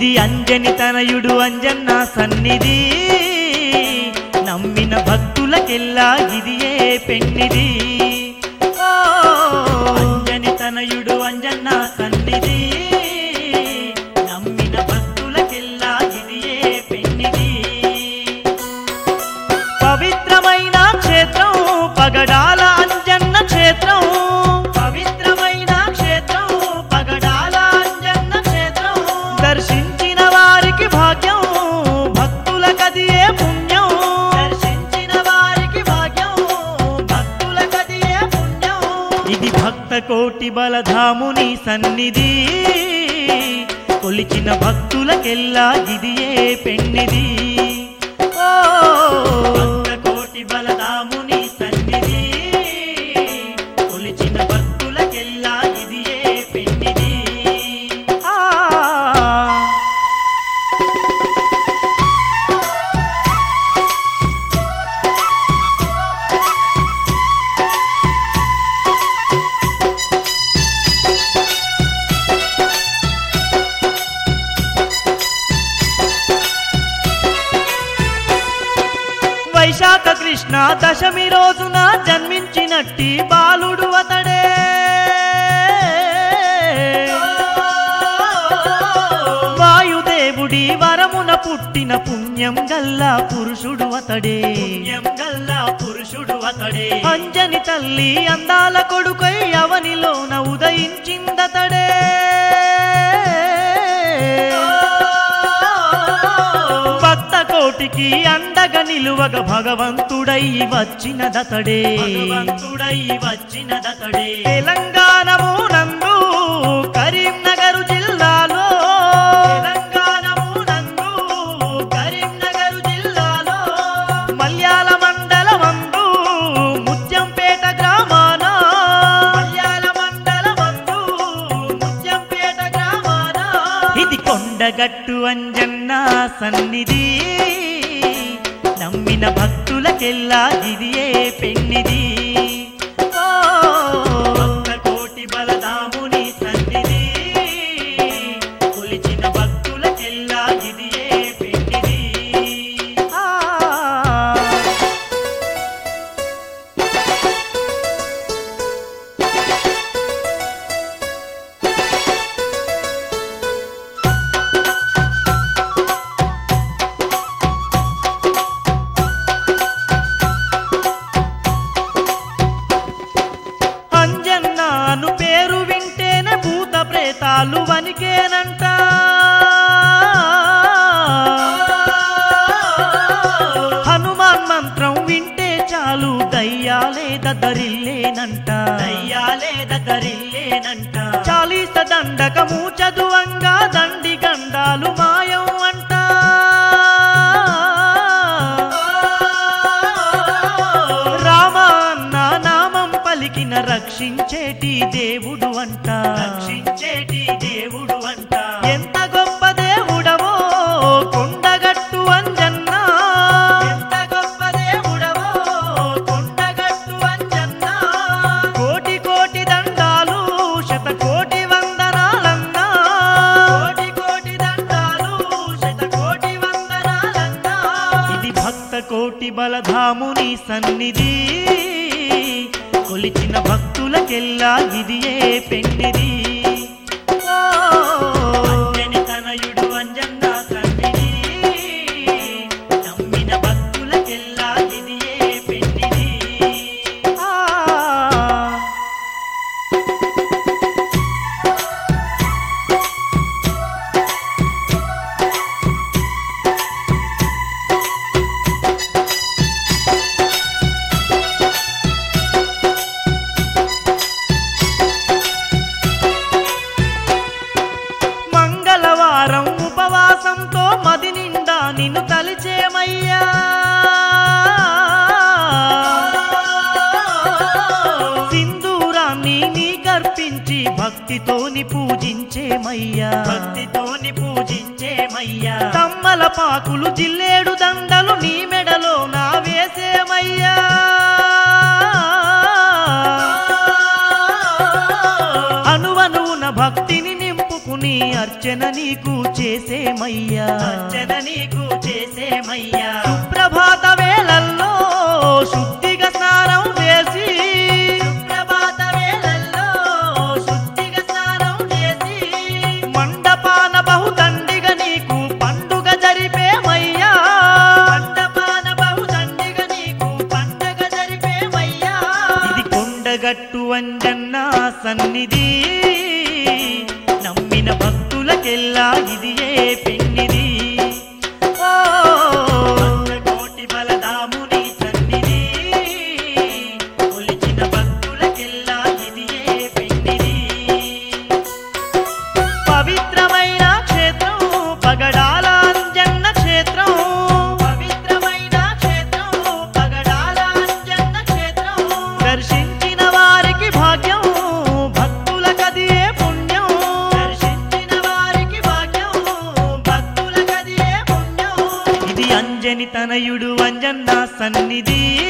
ఇది అంజని తనయుడు అంజన్న సన్నిధి, నమ్మిన భక్తులకెల్లా ఇదియే పెన్నిది. అంజని తనయుడు అంజన్న సన్నిధి, నమ్మిన భక్తులకెల్లా ఇదియే పెన్నిది. పవిత్రమైన క్షేత్రం పగడాల అంజన్న క్షేత్రం, పవిత్రమైన క్షేత్రం పగడాల అంజన్న క్షేత్రం. దర్శించిన వారికి భాగ్యం భక్తులకదియే పుణ్యం, దర్శించిన వారికి భాగ్యం భక్తులకదియే పుణ్యం. ఇది భక్త కోటి బలధాముని సన్నిధి, కొలిచిన భక్తులకెల్లా ఇదియే పెన్నిది. భక్త కోటి బలధాముని సన్నిధి, కొలిచిన భక్తులకెల్లా ఇదియే పెన్నిది. వైశాఖ కృష్ణ దశమి రోజున జన్మించినట్టి బాలుడు అతడే, వాయుదేవుడి వరమున పుట్టిన పుణ్యం గల్లా పురుషుడు అతడే, పుణ్యం గల్లా పురుషుడు అతడే. అంజని తల్లి అందాల కొడుకై అవనిలోన ఉదయించిందతడే, భక్త కోటికి అండగా నిలువగ భగవంతుడై వచ్చినదతడే, భగవంతుడై వచ్చినదతడే. తెలంగాణమునందు కరీంనగర్ జిల్లాలో, తెలంగాణమునందు కరీంనగర్ జిల్లాలో మల్యాల మండలమందు ముత్యంపేట గ్రామాన, మల్యాల మండలమందు ముత్యంపేట గ్రామాన. ఇది కొండగట్టు అంజన్న సన్నిధి, నమ్మిన భక్తులకెల్లా ఇదియే పెన్నిది. భక్త కోటి బలధాముని సన్నిధి, కొలిచిన భక్తులకెల్లా ఇదియే పెన్నిది. అంజన్నాను పేరు వింటేనే భూత ప్రేతాలు వనికేనంట, హనుమాన్ మంత్రం వింటే చాలు దయ్యాలే దద్దరిల్లేనంట, దయ్యాలే దద్దరిల్లేనంట. చాలీస దండకము చదువంగా దండి గండాలు మాయం అంట, రామ అన్న నామం పలికిన రక్షించేటి దేవుడు అంట, రక్షించేటి దేవుడు అంట. ఎంత గొప్ప దేవుడవో కొండగట్టు అంజన్న, ఎంత గొప్ప దేవుడవో కొండగట్టు అంజన్న. కోటి కోటి దండాలు శతకోటి వందనాలన్నా, కోటి కోటి దండాలు శతకోటి వందనాలన్నా. ఇది భక్త కోటి బలధాముని సన్నిధి, కొలిచిన భక్తులకెల్లా ఇదియే పెన్నిది. అంజని తనయుడు అంజన్న సన్నిధి, నమ్మిన భక్తులకెల్లా ఇదియే పెన్నిది. మంగళవారం ఉపవాసంతో మది నిండా నిన్ను తలిచేమయ్యా, సింధూరాన్ని నీకర్పించి భక్తితోని పూజించేమయ్యా, భక్తితోని పూజించేమయ్యా. తమ్మల పాకులు జిల్లేడు దండలు నీ మెడలో నా వేసేమయ్యా, అణువణువున భక్తిని నింపుకుని అర్చన అర్చన నీకు చేసేమయ్యా సుప్రభాత వేళల్లో శుద్ధిగా స్నానం చేసి మండపాన బహుదండిగా నీకు పండుగ జరిపేమయ్యా ఇది కొండగట్టు అంజన్న సన్నిధి నమ్మిన భక్తులకెల్లా ఇది ఏ పెన్నిది కోటి బలదాముని సన్నిధి కొలిచిన భక్తులకెల్లా ఇది ఏ పెన్నిది పవిత్రమైన క్షేత్రం పగడాల అంజన్న క్షేత్రం దర్శించిన వారికి భాగ్యం భక్తులకది ఏ పుణ్యం ఇది అంజని తనయుడు అంజన్న సన్నిధి